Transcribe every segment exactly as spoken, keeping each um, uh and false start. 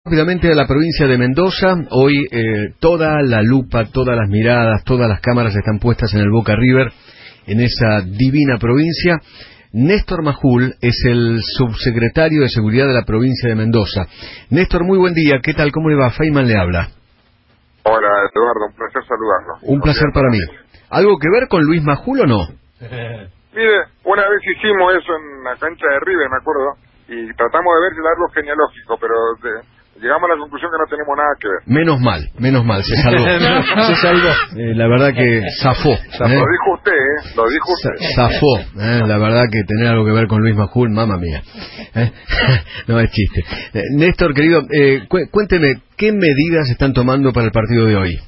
Rápidamente a la provincia de Mendoza. Hoy eh, toda la lupa, todas las miradas, todas las cámaras están puestas en el Boca River, en esa divina provincia. Néstor Majul es el subsecretario de Seguridad de la provincia de Mendoza. Néstor, muy buen día. ¿Qué tal? ¿Cómo le va? Feynman le habla. Hola, Eduardo. Un placer saludarlo. Un placer para mí. ¿Algo que ver con Luis Majul o no? Mire, una vez hicimos eso en la cancha de River, me acuerdo, y tratamos de ver el árbol genealógico, pero... De, llegamos a la conclusión que no tenemos nada que ver. Menos mal, menos mal, se salvó. Se salvó. Eh, la verdad que zafó. ¿eh? Lo dijo usted, ¿eh? Lo dijo usted. Zafó. ¿eh? La verdad que tener algo que ver con Luis Majul, mamá mía. ¿eh? No es chiste. Eh, Néstor, querido, eh, cu cuénteme, ¿qué medidas están tomando para el partido de hoy?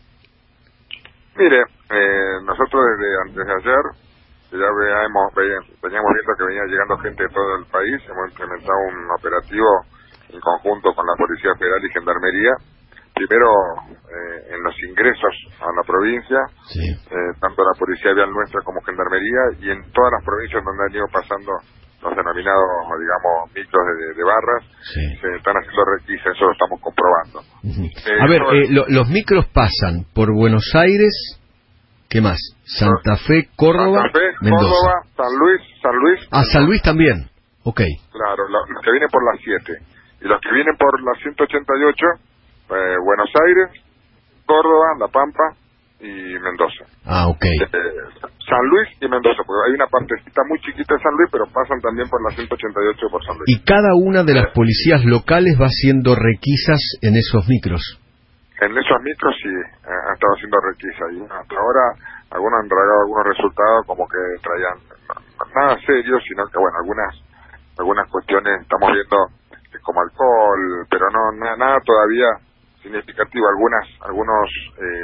Mire, eh, nosotros desde antes de ayer, ya veíamos, veníamos viendo que venía llegando gente de todo el país, hemos implementado un operativo en conjunto con la Policía Federal y Gendarmería, primero eh, en los ingresos a la provincia, sí. eh, tanto la Policía Vial nuestra como Gendarmería, y en todas las provincias donde han ido pasando los denominados, digamos, micros de, de barras, sí. se están haciendo requisas, eso lo estamos comprobando. Uh-huh. eh, a ver, no, eh, lo, los micros pasan por Buenos Aires, ¿qué más? Santa Fe, Córdoba, Santa Fe, Mendoza. Córdoba, San Luis, San Luis. Ah, San Luis también, ok. Claro, los que vienen por las siete. Y los que vienen por la ciento ochenta y ocho, eh, Buenos Aires, Córdoba, La Pampa y Mendoza. Ah, ok. Eh, San Luis y Mendoza, porque hay una partecita muy chiquita de San Luis, pero pasan también por la ciento ochenta y ocho por San Luis. Y cada una de las policías locales va haciendo requisas en esos micros. En esos micros sí, eh, han estado haciendo requisas. Y hasta ahora algunos han entregado algunos resultados como que traían nada serio, sino que, bueno, algunas algunas cuestiones estamos viendo como alcohol, pero no nada, nada todavía significativo. Algunas algunos eh,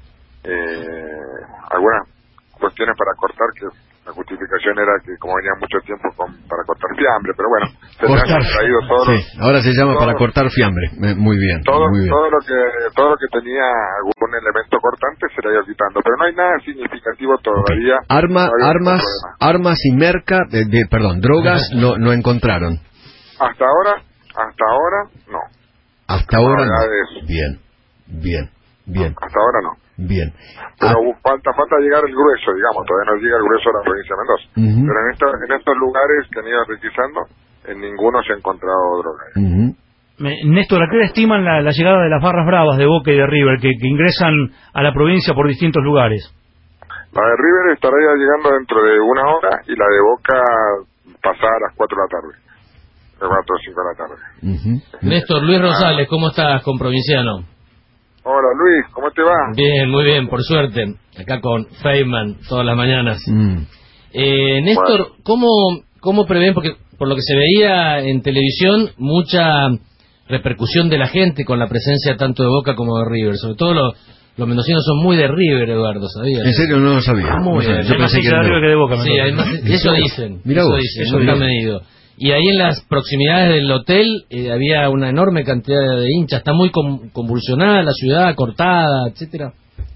eh, algunas cuestiones para cortar, que la justificación era que como venían mucho tiempo con, para cortar fiambre, pero bueno, se cortar, han traído todos sí, los, ahora se llama todo, para cortar fiambre. Eh, muy bien, todo, muy bien. todo lo que todo lo que tenía algún elemento cortante se le ha ido quitando, pero no hay nada significativo todavía. Okay. Arma, todavía armas, armas y merca, de, de, perdón, drogas no no encontraron. Hasta ahora, hasta ahora no. Hasta ahora no. De bien, bien, bien. Hasta ahora no. Bien. Pero ah. falta falta llegar el grueso, digamos, todavía no llega el grueso a la provincia de Mendoza. Uh-huh. Pero en estos, en estos lugares que han ido requisando, en ninguno se ha encontrado droga. Uh-huh. Néstor, ¿a qué hora estiman la, la llegada de las barras bravas de Boca y de River que, que ingresan a la provincia por distintos lugares? La de River estará ya llegando dentro de una hora y la de Boca pasada a las cuatro de la tarde. De cuatro o cinco de la tarde. Uh-huh. Néstor, Luis Rosales, ¿cómo estás con Provinciano? Hola Luis, ¿cómo te va? Bien, muy bien, por suerte. Acá con Feynman todas las mañanas. Mm. Eh, Néstor, bueno. ¿cómo, ¿cómo prevén? Porque por lo que se veía en televisión, mucha repercusión de la gente con la presencia tanto de Boca como de River. Sobre todo los, los mendocinos son muy de River, Eduardo, ¿sabías? ¿En serio? No lo sabía. Muy no bien. Yo pensé que era de River que de Boca. Sí, hay más, eso dicen. Mirá eso vos, dicen, eso nunca me he ido. Y ahí en las proximidades del hotel eh, había una enorme cantidad de hinchas. Está muy con, convulsionada la ciudad, cortada, etcétera.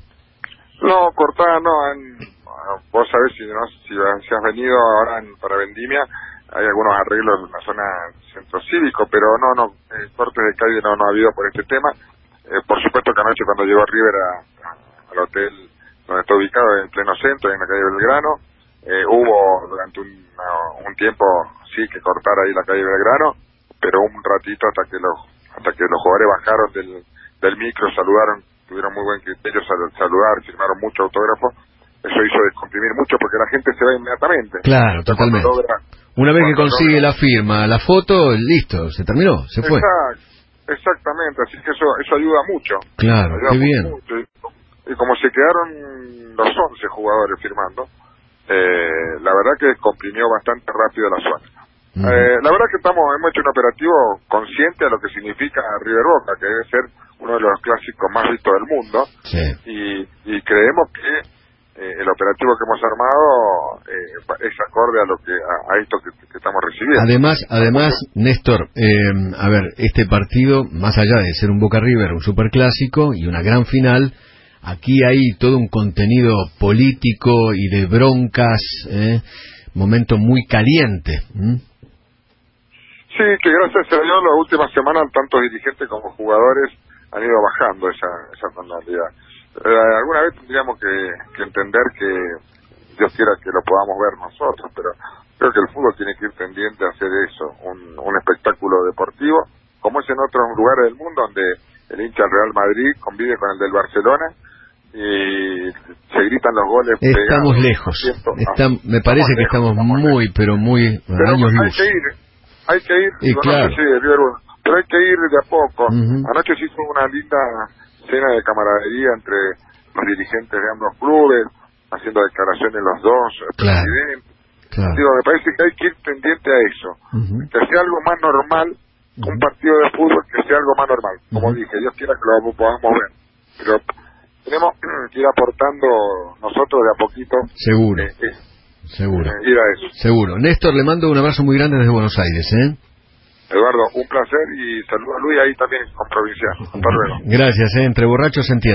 No, cortada no. En, vos sabés si, no, si, si has venido ahora en, para Vendimia, hay algunos arreglos en la zona centro cívico, pero no, no, eh, cortes de calle no, no ha habido por este tema. Eh, por supuesto que anoche cuando llegó River a, a, al hotel donde está ubicado, en pleno centro, en la calle Belgrano, eh, hubo durante un, uh, un tiempo sí que cortar ahí la calle Belgrano, pero un ratito hasta que los hasta que los jugadores bajaron del, del micro, saludaron, tuvieron muy buen criterio, sal, saludar, firmaron mucho autógrafo. Eso hizo descomprimir mucho porque la gente se va inmediatamente. Claro, totalmente. Logra, Una vez que consigue logra... la firma, la foto, listo, se terminó, se fue. Exacto, exactamente, así que eso eso ayuda mucho. Claro, ayuda qué bien. Mucho. Y como se quedaron los once jugadores firmando, eh, la verdad que descomprimió bastante rápido la zona. Uh-huh. Eh, la verdad que estamos hemos hecho un operativo consciente a lo que significa River Boca, que debe ser uno de los clásicos más vistos del mundo, sí. y, y creemos que eh, el operativo que hemos armado eh, es acorde a lo que a, a esto que, que estamos recibiendo. Además, además, Néstor, eh, a ver, este partido, más allá de ser un Boca River, un superclásico y una gran final, aquí hay todo un contenido político y de broncas, ¿eh? Momento muy caliente. ¿Mm? Sí, que gracias a Dios las últimas semanas tanto dirigentes como jugadores han ido bajando esa, esa tonalidad. Eh, alguna vez tendríamos que, que entender que Dios quiera que lo podamos ver nosotros, pero creo que el fútbol tiene que ir tendiente a hacer eso, un, un espectáculo deportivo, como es en otros lugares del mundo donde el hincha del Real Madrid convive con el del Barcelona y se gritan los goles. Estamos pegados, lejos. Está, me parece estamos que lejos, estamos, estamos muy, lejos. pero muy pero años hay luz. Que ir, hay que ir, y no claro. sé si de pero hay que ir de a poco. Uh-huh. Anoche se hizo una linda cena de camaradería entre los dirigentes de ambos clubes, haciendo declaraciones los dos, el claro. presidente. Claro. Digo, me parece que hay que ir pendiente a eso, uh-huh. que sea algo más normal, uh-huh. un partido de fútbol que sea algo más normal. Como uh-huh. dije, Dios quiera que lo podamos ver, pero tenemos que ir aportando nosotros de a poquito. Seguro, eh, eh, seguro. Eh, ir a eso. Seguro. Néstor, le mando un abrazo muy grande desde Buenos Aires, ¿eh? Eduardo, un placer y saludos a Luis ahí también con Provincial. Hasta luego. Gracias, ¿eh? Entre borrachos se entiende.